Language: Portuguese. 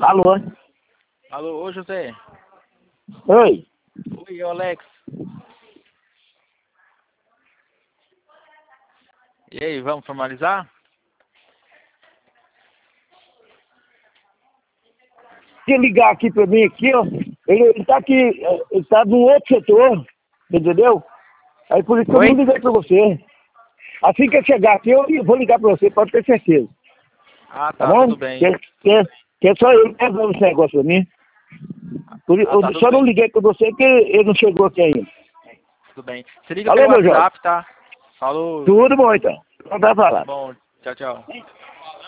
Alô? Alô, ô José. Oi. Oi, Alex. E aí, vamos formalizar? Se ligar aqui pra mim aqui, ó, ele tá aqui, ele tá no outro setor, entendeu? Aí por isso que eu Oi? não liguei pra você. Assim que eu chegar aqui, eu vou ligar pra você, pode ter certeza. Ah, Tá tá, bom? tudo bem. Que é só ele que resolve esse negócio pra mim. Ah, tá, Eu tudo só não bem. liguei pra você porque ele não chegou aqui ainda. Tudo bem. Se liga Falou, pelo meu jovem? WhatsApp, tá? Falou. Tudo bom então. Não tá Tá falando. bom. Tchau, tchau.